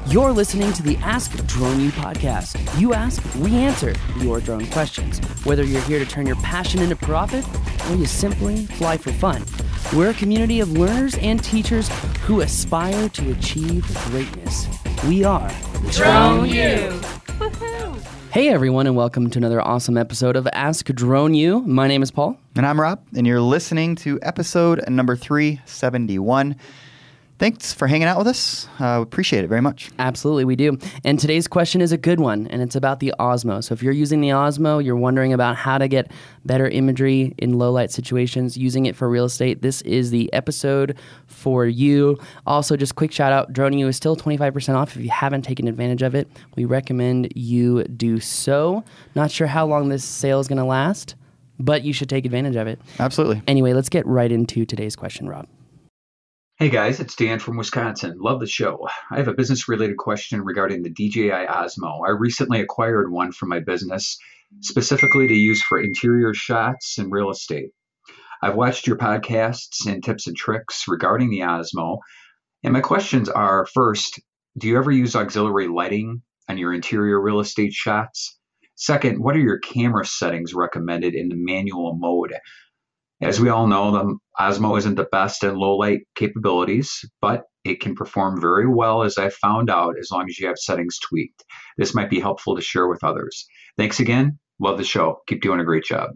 You're listening to the Ask Drone U podcast. You ask, we answer your drone questions. Whether you're here to turn your passion into profit or you simply fly for fun, we're a community of learners and teachers who aspire to achieve greatness. We are Drone U. Woohoo! Hey everyone, and welcome to another awesome episode of Ask Drone U. My name is Paul. And I'm Rob, and you're listening to episode number 371. Thanks for hanging out with us. We appreciate it very much. Absolutely, we do. And today's question is a good one, and it's about the Osmo. So if you're using the Osmo, you're wondering about how to get better imagery in low light situations, using it for real estate, this is the episode for you. Also, just quick shout out, Drone U is still 25% off if you haven't taken advantage of it. We recommend you do so. Not sure how long this sale is going to last, but you should take advantage of it. Absolutely. Anyway, let's get right into today's question, Rob. Hey guys, it's Dan from Wisconsin. Love the show. I have a business-related question regarding the DJI Osmo. I recently acquired one for my business, specifically to use for interior shots and real estate. I've watched your podcasts and tips and tricks regarding the Osmo, and my questions are, first, do you ever use auxiliary lighting on your interior real estate shots? Second, what are your camera settings recommended in the manual mode? As we all know, the Osmo isn't the best at low light capabilities, but it can perform very well, as I found out, as long as you have settings tweaked. This might be helpful to share with others. Thanks again. Love the show. Keep doing a great job.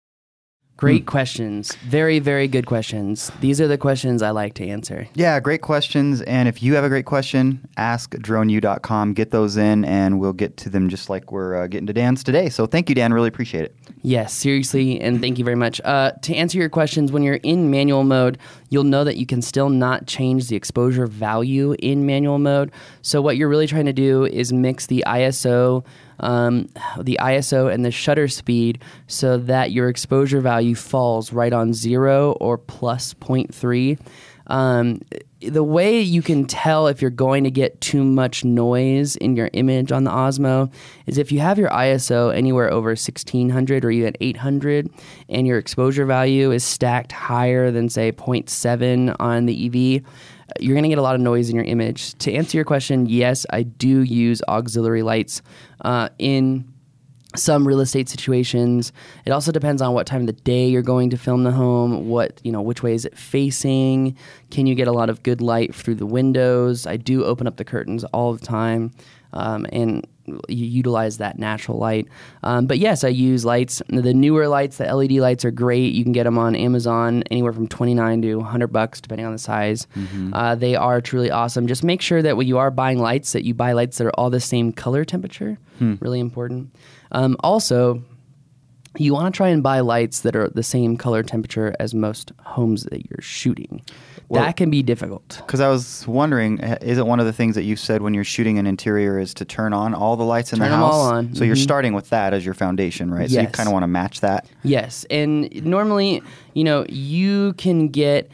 Great questions. Very, very good questions. These are the questions I like to answer. Yeah, great questions. And if you have a great question, askdroneu.com. Get those in, and we'll get to them just like we're getting to Dan's today. So thank you, Dan. Really appreciate it. Yes, seriously, and thank you very much. To answer your questions, when you're in manual mode, you'll know that you can still not change the exposure value in manual mode. So what you're really trying to do is mix the ISO and the shutter speed so that your exposure value falls right on 0 or plus 0.3. The way you can tell if you're going to get too much noise in your image on the Osmo is if you have your ISO anywhere over 1600 or even 800 and your exposure value is stacked higher than, say, 0.7 on the EV, you're going to get a lot of noise in your image. To answer your question, yes, I do use auxiliary lights in some real estate situations. It also depends on what time of the day you're going to film the home, which way is it facing, can you get a lot of good light through the windows. I do open up the curtains all the time, and you utilize that natural light. But yes, I use lights. The newer lights, the LED lights, are great. You can get them on Amazon anywhere from $29 to $100, depending on the size. Mm-hmm. They are truly awesome. Just make sure that when you are buying lights, that you buy lights that are all the same color temperature. Really important. Also, you want to try and buy lights that are the same color temperature as most homes that you're shooting. Well, that can be difficult. Because I was wondering, is it one of the things that you said when you're shooting an interior is to turn on all the lights in the house? Turn them all on. So you're starting with that as your foundation, right? Yes. So you kind of want to match that? Yes. And normally, you can get,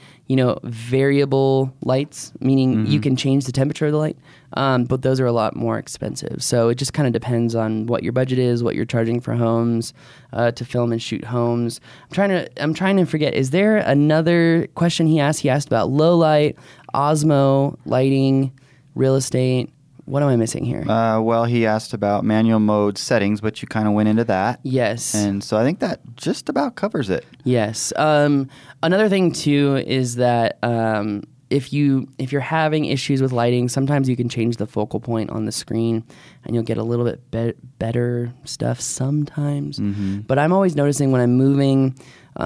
variable lights, meaning you can change the temperature of the light, but those are a lot more expensive. So it just kind of depends on what your budget is, what you're charging for homes, to film and shoot homes. I'm trying to forget, is there another question he asked? He asked about low light, Osmo, lighting, real estate. What am I missing here? Well, he asked about manual mode settings, but you kind of went into that. Yes. And so I think that just about covers it. Yes. Another thing, too, is that if you're having issues with lighting, sometimes you can change the focal point on the screen, and you'll get a little bit better stuff sometimes. Mm-hmm. But I'm always noticing when I'm moving,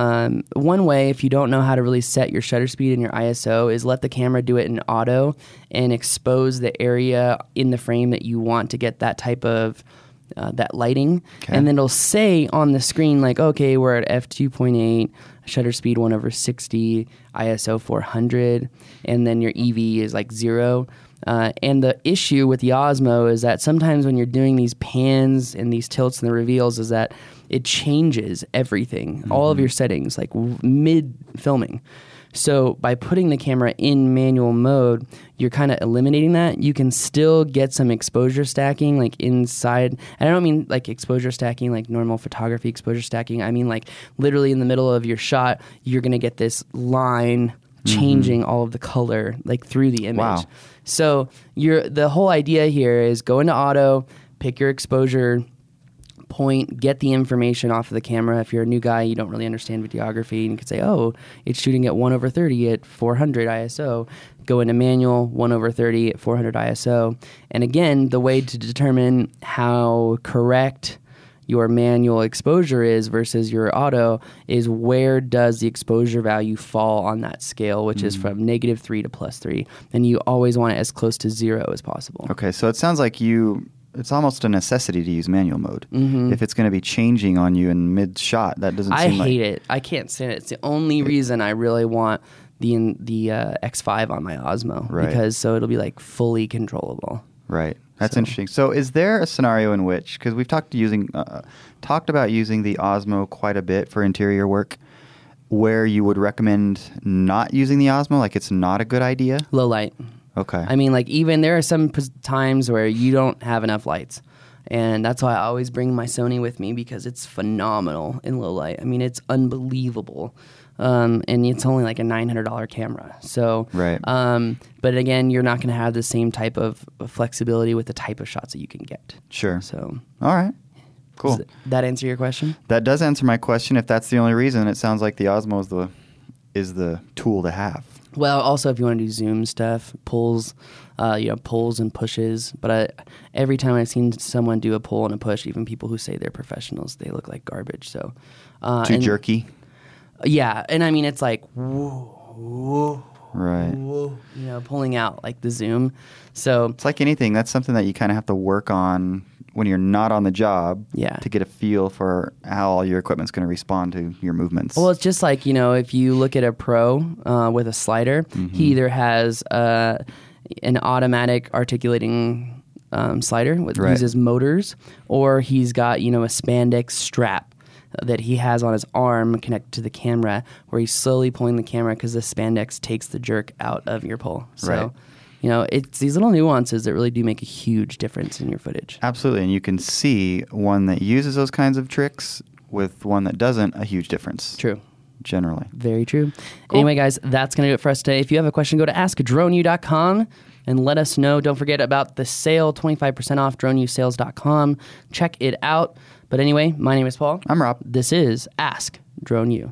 one way, if you don't know how to really set your shutter speed and your ISO, is let the camera do it in auto and expose the area in the frame that you want to get that type of that lighting. Okay. And then it'll say on the screen, like, okay, we're at f2.8, shutter speed 1/60, ISO 400, and then your EV is like 0. And the issue with the Osmo is that sometimes when you're doing these pans and these tilts and the reveals is that it changes everything, all of your settings, like mid-filming. So by putting the camera in manual mode, you're kind of eliminating that. You can still get some exposure stacking, like inside. And I don't mean like exposure stacking, like normal photography exposure stacking. I mean like literally in the middle of your shot, you're going to get this line changing all of the color like through the image. Wow. So the whole idea here is go into auto, pick your exposure point, get the information off of the camera. If you're a new guy, you don't really understand videography, and you could say, oh, it's shooting at 1/30 at 400 ISO. Go into manual, 1/30 at 400 ISO. And again, the way to determine how correct your manual exposure is versus your auto is where does the exposure value fall on that scale, which is from -3 to +3. And you always want it as close to 0 as possible. Okay, so it sounds like it's almost a necessity to use manual mode. If it's going to be changing on you in mid-shot, that doesn't seem like... I hate it. I can't stand it. It's the only reason I really want the X5 on my Osmo. Right. Because so it'll be like fully controllable. Right. That's interesting. So is there a scenario in which, because we've talked about using the Osmo quite a bit for interior work, where you would recommend not using the Osmo, like it's not a good idea? Low light. Okay. I mean, like even there are some times where you don't have enough lights. And that's why I always bring my Sony with me, because it's phenomenal in low light. I mean, it's unbelievable. And it's only like a $900 camera. So, right. But again, you're not going to have the same type of flexibility with the type of shots that you can get. Sure. So, all right. Cool. Does that answer your question? That does answer my question. If that's the only reason, it sounds like the Osmo is the tool to have. Well, also if you want to do zoom stuff, pulls and pushes. But every time I've seen someone do a pull and a push, even people who say they're professionals, they look like garbage. So too jerky. Yeah, and I mean it's like whoa, right. Whoa, pulling out like the zoom. So it's like anything. That's something that you kind of have to work on when you're not on the job. Yeah. To get a feel for how all your equipment's going to respond to your movements. Well, it's just like if you look at a pro with a slider, he either has an automatic articulating slider that uses motors, or he's got a spandex strap that he has on his arm connected to the camera, where he's slowly pulling the camera because the spandex takes the jerk out of your pull. So, it's these little nuances that really do make a huge difference in your footage. Absolutely, and you can see one that uses those kinds of tricks with one that doesn't, a huge difference. True. Generally. Very true. Cool. Anyway, guys, that's going to do it for us today. If you have a question, go to askdroneu.com and let us know. Don't forget about the sale, 25% off, droneusales.com. Check it out. But anyway, my name is Paul. I'm Rob. This is Ask Drone U.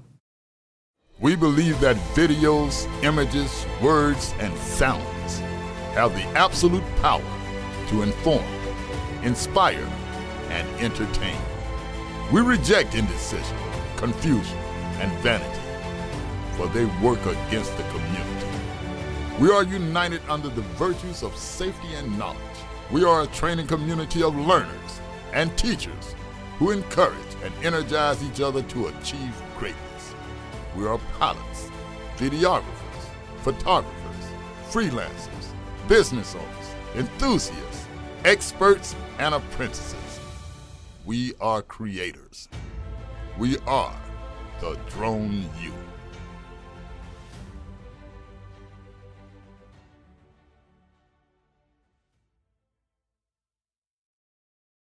We believe that videos, images, words, and sounds have the absolute power to inform, inspire, and entertain. We reject indecision, confusion, and vanity, for they work against the community. We are united under the virtues of safety and knowledge. We are a training community of learners and teachers who encourage and energize each other to achieve greatness. We are pilots, videographers, photographers, freelancers, business owners, enthusiasts, experts, and apprentices. We are creators. We are the Drone U.